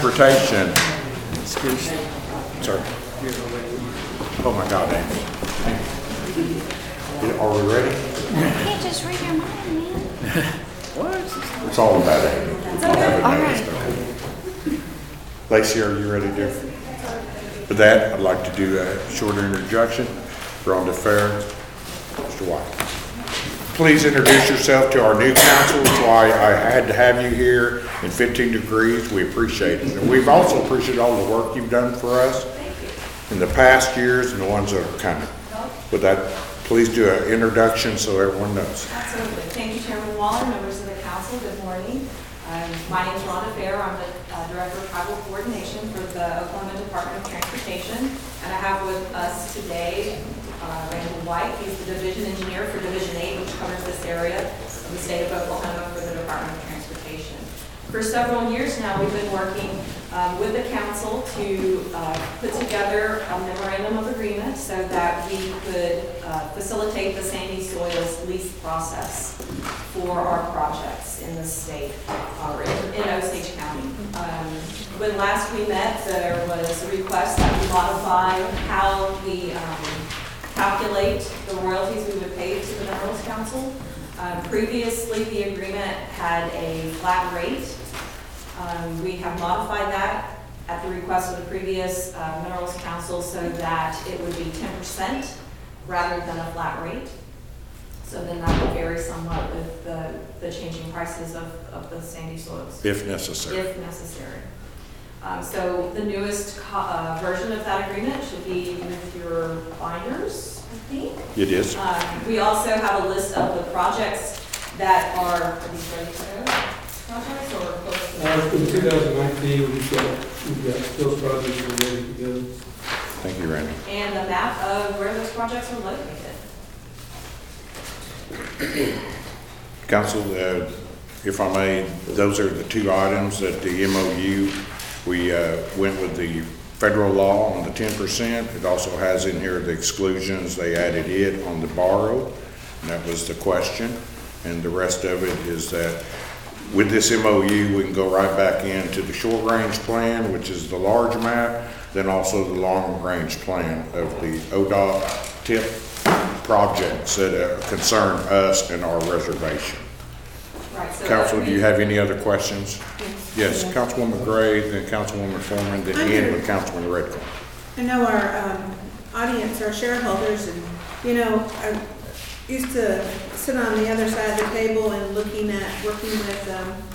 Transportation. Excuse me. Sorry. Oh my God, Amy. Are we ready? You can't just read your mind, man. What? It's all about Amy. All right. Lacey, are you ready to do? For that, I'd like to do a shorter introduction. Rhonda Fair, Mr. White. Please introduce yourself to our new council. That's why I had to have you here in 15 degrees. We appreciate it. And we've also appreciated all the work you've done for us in the past years and the ones that are coming. With that, please do an introduction so everyone knows. Absolutely. Thank you, Chairman Waller, members of the council. Good morning. My name is Rhonda Fair. I'm the Director of Tribal Coordination for the Oklahoma Department of Transportation. And I have with us today Randall White. He's the Division Engineer for Division 8, which covers this area of the state of Oklahoma for the Department of Transportation. For several years now, we've been working with the council to put together a memorandum of agreement so that we could facilitate the sandy soils lease process for our projects in the state, or in Osage County. When last we met, there was a request that we modify how we calculate the royalties we would pay to the Minerals Council. Previously, the agreement had a flat rate. We have modified that at the request of the previous Minerals Council so that it would be 10% rather than a flat rate. So then that would vary somewhat with the changing prices of the sandy soils. If necessary. If necessary. So the newest version of that agreement should be with your binders, I think. It is. We also have a list of the projects that are these ready to go? Projects or close to In 2019, we've got those projects are ready to go. Thank you, Randy. and the map of where those projects are located. Council, if I may, those are the two items that the MOU, we went with the federal law on the 10%. It also has in here the exclusions. They added it on the borrow, and that was the question. And the rest of it is that with this MOU, we can go right back into the short range plan, which is the large map, then also the long range plan of the ODOT tip projects that concern us and our reservation. Right. So Council, do you have any other questions? Yes, Councilwoman Gray, then Councilwoman Foreman, then end with Councilman Redcorn. I know our audience are shareholders, and you know, I used to sit on the other side of the table and working with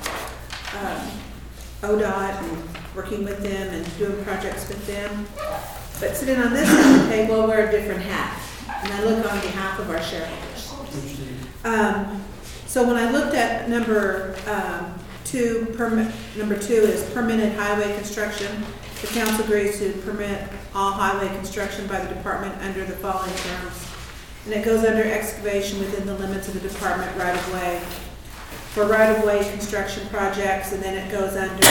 ODOT and working with them and doing projects with them. But sitting on this side of the table, wear a different hat, and I look on behalf of our shareholders. So when I looked at number two is permitted highway construction. The council agrees to permit all highway construction by the department under the following terms. And it goes under excavation within the limits of the department right-of-way. For right-of-way construction projects, and then it goes under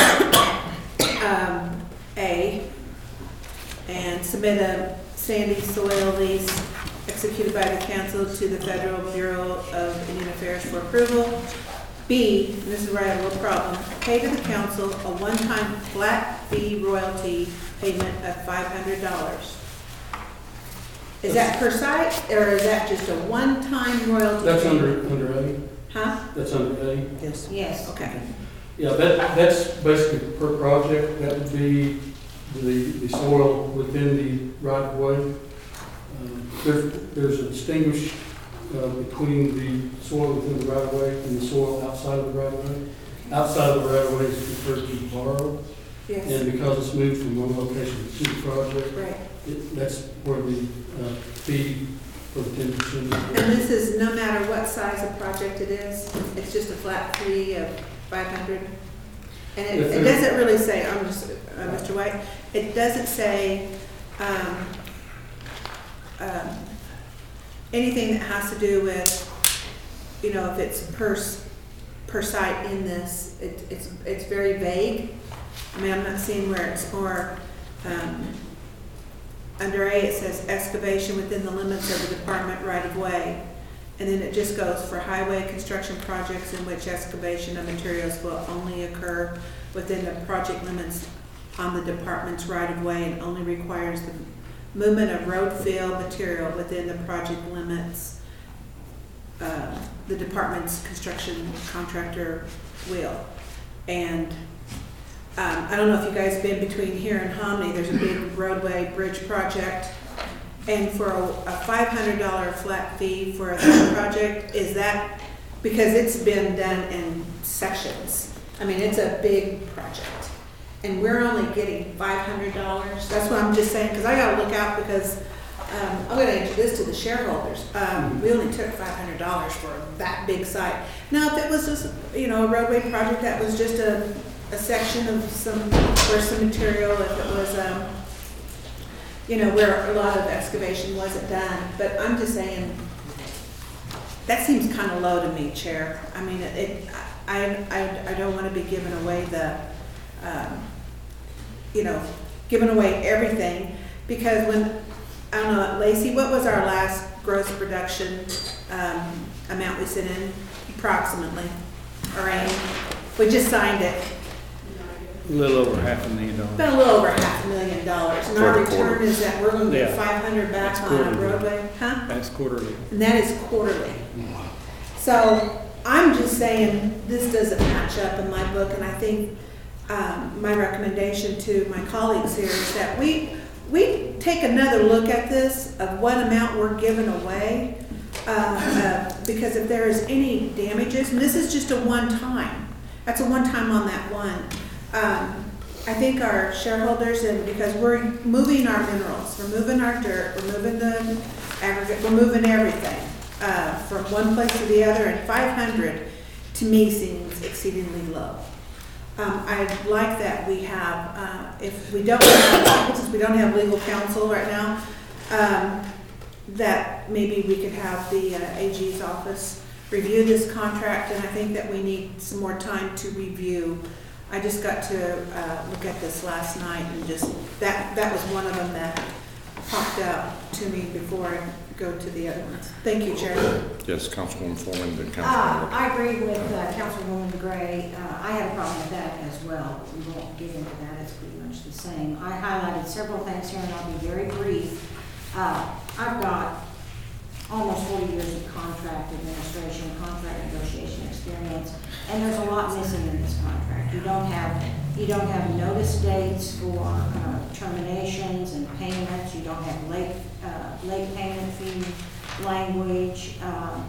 A, and submit a sandy soil lease executed by the council to the Federal Bureau of Indian Affairs for approval. B, and this is where I have a little problem, pay to the council a one-time flat fee royalty payment of $500. Is that per site, or is that just a one-time royalty? That's payment? under A? Huh? That's under A? Yes. Yes, okay. Yeah, that's basically per project. That would be the soil within the right of way. There's a distinguish between the soil within the right of way and the soil outside of the right of way. Outside of the right of way is referred to borrow. Yes. And because it's moved from one location to the project, Right. that's where the fee for the 10%. And this is no matter what size of project it is, it's just a flat fee of $500? And it doesn't really say, Mr. White, it doesn't say anything that has to do with, you know, if it's per site in this, it's very vague. I mean, I'm not seeing where it's more, under A it says excavation within the limits of the department right of way. And then it just goes for highway construction projects in which excavation of materials will only occur within the project limits on the department's right-of-way and only requires the movement of road fill material within the project limits. The department's construction contractor will. And I don't know if you guys have been between here and Hominy, there's a big roadway bridge project. And for a $500 flat fee for that project, is that, because it's been done in sections. I mean, it's a big project. And we're only getting $500. That's what I'm just saying, because I gotta look out, because I'm gonna introduce to the shareholders. We only took $500 for that big site. Now, if it was just, a roadway project that was just a section of where some material, if it was, where a lot of excavation wasn't done. But I'm just saying, that seems kind of low to me, Chair. I mean, I don't want to be giving away giving away everything, because when, I don't know, Lacey, what was our last gross production amount we sent in, approximately? Or we just signed it. A little over $500,000. About a little over $500,000. And our For the return quarter. is that we're going to get Yeah. 500 back That's on a quarterly. roadway. Huh? That's quarterly. And that is quarterly. So I'm just saying, this doesn't match up in my book, and I think my recommendation to my colleagues here is that we take another look at this, of what amount we're giving away, because if there is any damages, and this is just a one-time, that's a one-time on that one. I think our shareholders, and because we're moving our minerals, we're moving our dirt, we're moving the aggregate, we're moving everything from one place to the other, and 500 to me seems exceedingly low. I'd like that we have, if we don't have, since we don't have legal counsel right now, that maybe we could have the AG's office review this contract, and I think that we need some more time to review. I just got to look at this last night, and just, that was one of them that popped out to me before I go to the other ones. Thank you, Chair. Yes, Councilwoman Foreman, then Councilwoman. I agree with Councilwoman Gray. I had a problem with that as well. We won't get into that. It's pretty much the same. I highlighted several things here, and I'll be very brief. I've got almost 40 years of contract administration, contract negotiation experience, and there's a lot missing in this contract. You don't have notice dates for terminations and payments. You don't have late payment fee language.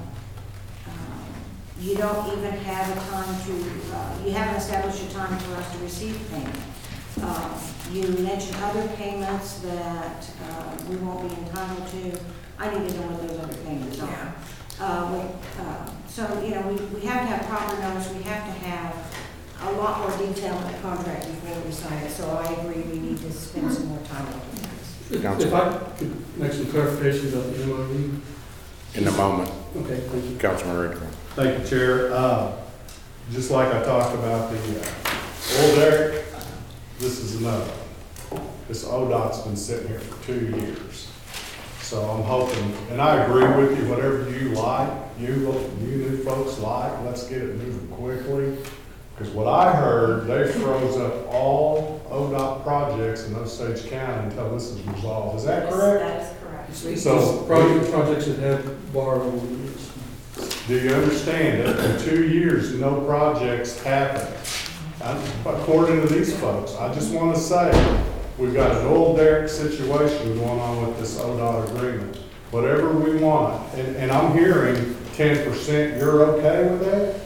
You don't even have a time to, you haven't established a time for us to receive payment. You mentioned other payments that we won't be entitled to. I need to know what those other payments are. So, we have to have proper notice. We have to have a lot more detail in the contract before we sign it. So I agree, we need to spend some more time looking at this. If I could make some clarifications of the MOU. In a moment, Okay, thank you. Councilman Redcorn. Thank you, Chair. Just like I talked about the old Derrick, this is another. This ODOT's been sitting here for 2 years. So I'm hoping, and I agree with you, whatever you like, you new folks like, let's get it moving quickly. Because what I heard, they froze up all ODOT projects in Osage County until this is resolved. Is that correct? That is correct. So- Projects that have borrowed over the years. Do you understand that in 2 years, no projects happened? According to these folks, I just want to say, we've got an old Derrick situation going on with this ODOT agreement. Whatever we want, and I'm hearing 10%, you're okay with that?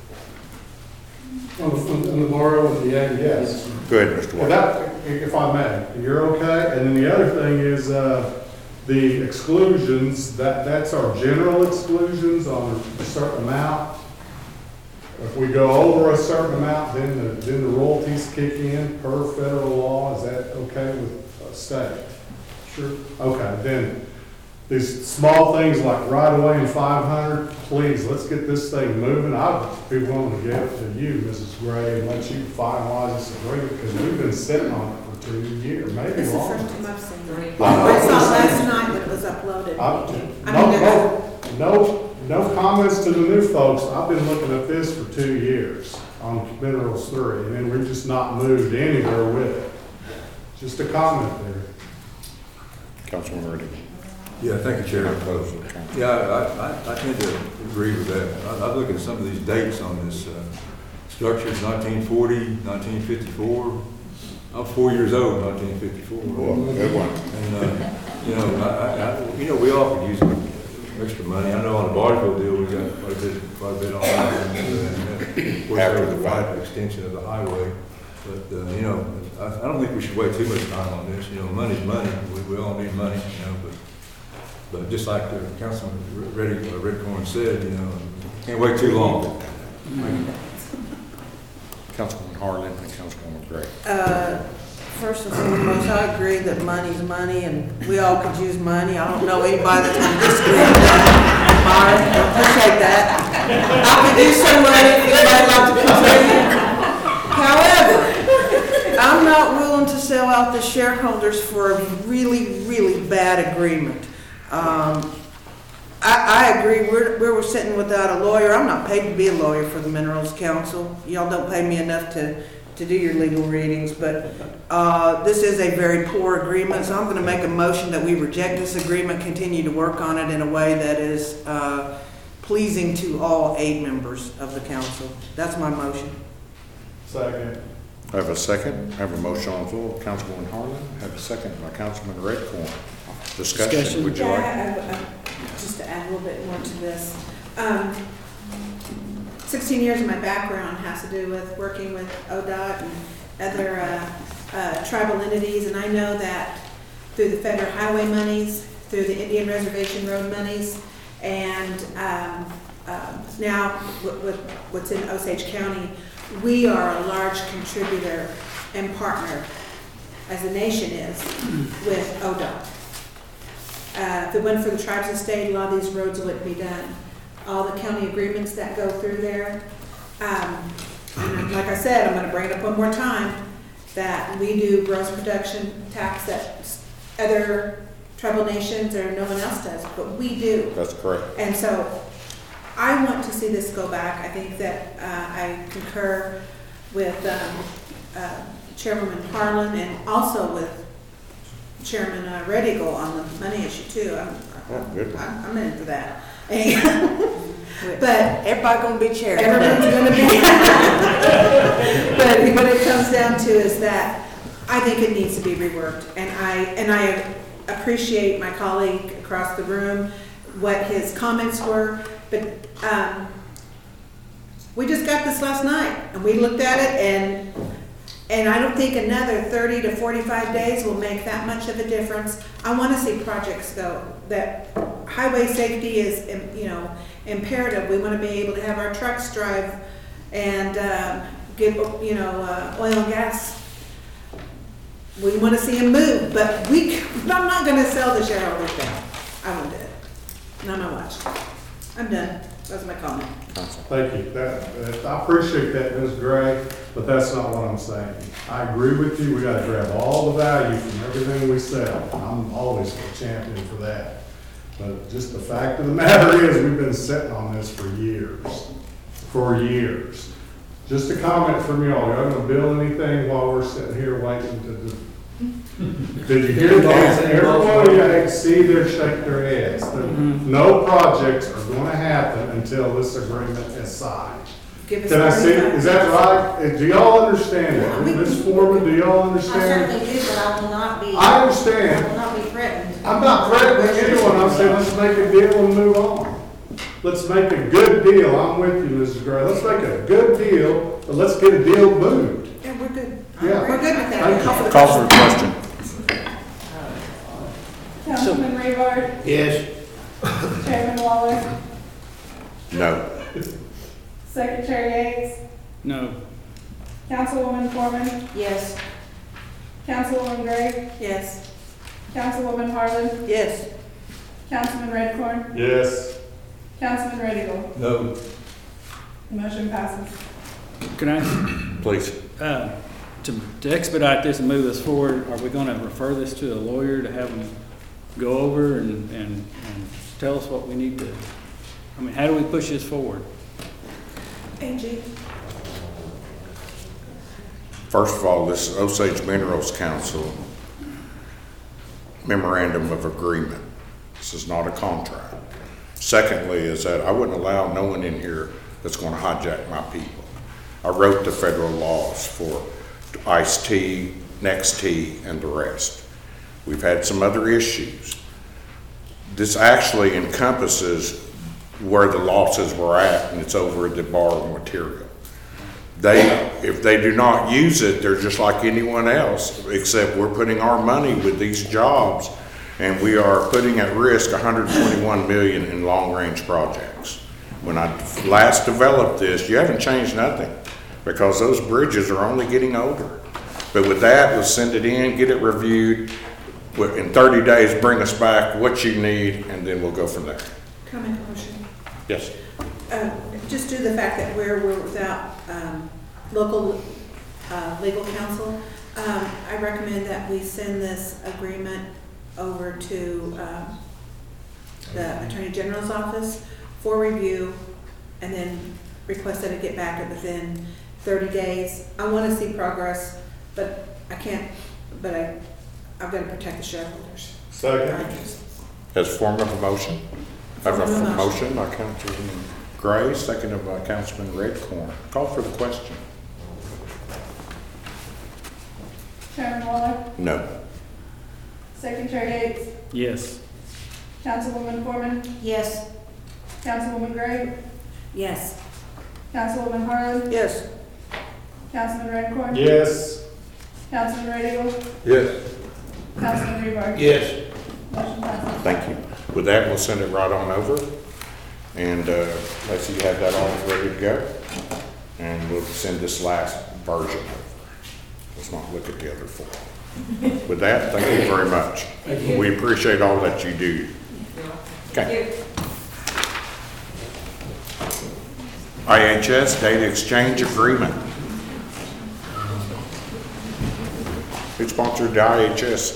On the borrow and the aggregate. Yes. Go ahead, Mr. Well, White. that, if I may, you're okay? And then the other thing is, the exclusions, that's our general exclusions on a certain amount. If we go over a certain amount, then the royalties kick in per federal law. Is that okay with state? Sure. Okay, then these small things like right away and 500, please, let's get this thing moving. I'd be willing to give it to you, Mrs. Gray, and let you finalize this agreement, because we've been sitting on it for 2 years, maybe This is the longer. first time I've seen it. I saw it last night when it was uploaded. No comments to the new folks. I've been looking at this for 2 years on Minerals 3, and then we're just not moved anywhere with it. Just a comment there. Councilman Reddy. Yeah, thank you, Chair. Yeah, I tend to agree with that. I look at some of these dates on this structures, 1940, 1954. I'm 4 years old, 1954. Well, good one. And, we all could use extra money. I know on the Barnesville deal, we got quite a bit on that. And, of course, After there the was a fact. wide extension of the highway. But, I don't think we should wait too much time on this. Money's money. We all need money, But just like the Councilman Redcorn said, can't wait too long. Councilman Harlan and Councilwoman Gray. First and foremost, I agree that money's money and we all could use money. I don't know anybody that's going to disagree with that. Myra, I appreciate that. I could use some money if anybody like to contribute. However, I'm not willing to sell out the shareholders for a really, really bad agreement. I agree, we're sitting without a lawyer. I'm not paid to be a lawyer for the Minerals Council. Y'all don't pay me enough to do your legal readings, but this is a very poor agreement, so I'm going to make a motion that we reject this agreement, continue to work on it in a way that is pleasing to all 8 members of the council. That's my motion. Second. I have a second. I have a motion on the floor. Councilwoman Harlan. I have a second by Councilman Redcorn. Discussion. Would you like? Just to add a little bit more to this. 16 years of my background has to do with working with ODOT and other tribal entities, and I know that through the federal highway monies, through the Indian Reservation Road monies, and now with what's in Osage County, we are a large contributor and partner, as the nation is, with ODOT. If it went for the tribes and state, a lot of these roads wouldn't be done. All the county agreements that go through there. And like I said, I'm going to bring it up one more time, that we do gross production tax that other tribal nations or no one else does, but we do. That's correct. And so I want to see this go back. I think that I concur with Chairwoman Harlan and also with Chairman Red Eagle on the money issue too. I'm in for that. But Everybody going to be chair. everybody's going to be. But what it comes down to is that I think it needs to be reworked, and I appreciate my colleague across the room what his comments were, but we just got this last night and we looked at it, and I don't think another 30 to 45 days will make that much of a difference. I want to see projects go. That highway safety is, imperative. We want to be able to have our trucks drive and get, oil and gas. We want to see them move, but I'm not going to sell the shareholders down. I won't do it. Not my watch. I'm done. That's my comment. Thank you. I appreciate that, Ms. Gray, but that's not what I'm saying. I agree with you. We got to grab all the value from everything we sell. I'm always a champion for that. But just the fact of the matter is, we've been sitting on this for years. For years. Just a comment from y'all. Y'all gonna build anything while we're sitting here waiting to do? Did you hear that? Everybody I see there shake their heads. No projects are gonna happen until this agreement is signed. Give us Can I see, 35. is that right? Do y'all understand that? Ms. Foreman, do y'all I understand? certainly do, but I will not be. I understand. I will not be threatened. I'm not threatening anyone, I'm saying let's make a deal and move on. Let's make a good deal, I'm with you, Mrs. Gray, let's make a good deal, but let's get a deal moved. Yeah, we're good. Yeah. We're good with that. Call for the question. Councilman Raybard, Yes. Chairman Waller, No. Secretary Yates, No. Councilwoman Foreman, Yes. Councilwoman Gray, Yes. Councilwoman Harlan, Yes. Councilman Redcorn, Yes. Councilman Red Eagle. No. Motion passes. Can I, Please. to expedite this and move this forward, are we going to refer this to a lawyer to have them go over and tell us what we need to, how do we push this forward? Angie. First of all, this Osage Minerals Council memorandum of agreement. This is not a contract. Secondly, is that I wouldn't allow no one in here that's gonna hijack my people. I wrote the federal laws for Ice-T, Next-T, and the rest. We've had some other issues. This actually encompasses where the losses were at, and it's over the borrowed material. If they do not use it, they're just like anyone else, except we're putting our money with these jobs, and we are putting at risk 121 million in long-range projects. When I last developed this, you haven't changed nothing, because those bridges are only getting older. But with that, we'll send it in, get it reviewed, in 30 days, bring us back what you need, and then we'll go from there. Can I make a motion? Yes. Just due to the fact that we're without local legal counsel, I recommend that we send this agreement over to the Attorney General's office for review, and then request that it get back within 30 days. I want to see progress, but I can't, but I've got to protect the shareholders. Second. As form of a motion? I have a Form of a motion by Councilman Gray, seconded by Councilman Redcorn. Call for the question. Chairman Waller, No. Secretary Gates, Yes. Councilwoman Foreman, Yes. Councilwoman Gray, Yes. Councilwoman Harlan, Yes. Councilman Redcorn, Yes. Councilman Red Eagle, Yes. Councilman Rebar. Yes. Motion passes. Thank you. With that, we'll send it right on over. And let's see, you have that all ready to go. And we'll send this last version over. Let's not look at the other four. With that, thank you very much. We appreciate all that you do. Okay. IHS Data Exchange Agreement. Who sponsored the IHS?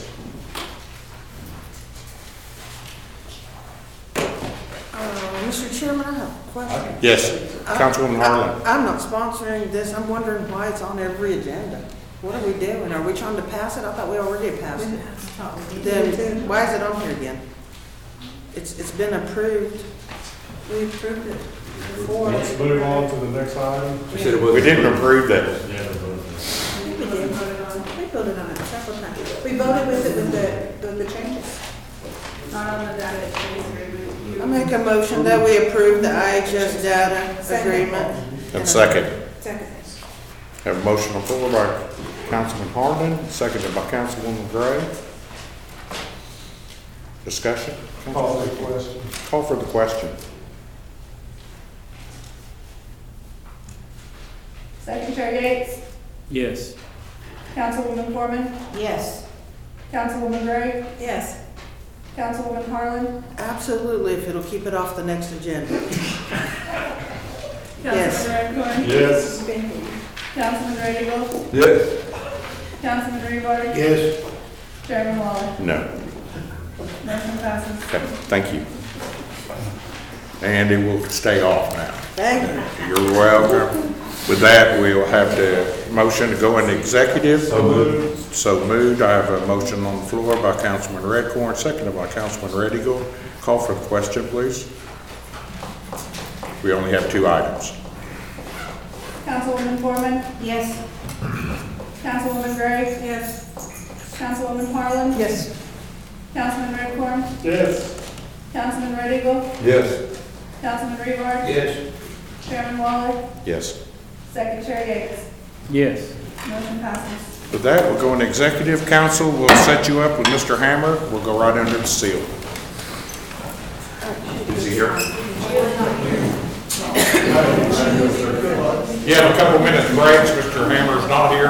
Mr. Chairman, I have a question. Yes, Councilwoman Harlan. I'm not sponsoring this. I'm wondering why it's on every agenda. What are we doing? Are we trying to pass it? I thought we already passed it. Then why is it on here again? It's been approved. We approved it before. Let's move on to the next item. You said it We wasn't. didn't approve that. We did vote on it. We voted on it several times. We voted with it with the changes. Not on the data exchange agreement. I make a motion that we approve the IHS data agreement. And second. Second. Have a motion on the floor by Councilman Harlan, seconded by Councilwoman Gray. Discussion? Call the question. Call for the question. Secretary Gates, Yes. Councilwoman Foreman, Yes. Councilwoman Gray, Yes. Councilwoman Harlan, Absolutely, if it'll keep it off the next agenda. Yes. Councilman Redcorn, Yes. Councilman Red Eagle, Yes. Councilman Rebar, Yes. Chairman Waller. No. Motion passes. Okay, thank you. And it will stay off now. Thank you. You're welcome. With that, we'll have the motion to go into executive. So moved. So moved. I have a motion on the floor by Councilman Redcorn, seconded by Councilman Red Eagle. Call for the question, please. We only have two items. Councilwoman Foreman, Yes. Councilwoman Gray, Yes. Councilwoman Harlan, Yes. Councilman Redcorn, Yes. Councilman Red Eagle, Yes. Councilman Rebar, Yes. Chairman Waller, Yes. Secretary Gates. Yes. Motion passes. With that, we'll go into executive. Council will set you up with Mr. Hammer. We'll go right under the seal. Is he here? You have a couple minutes breaks. Mr. Hammer's not here.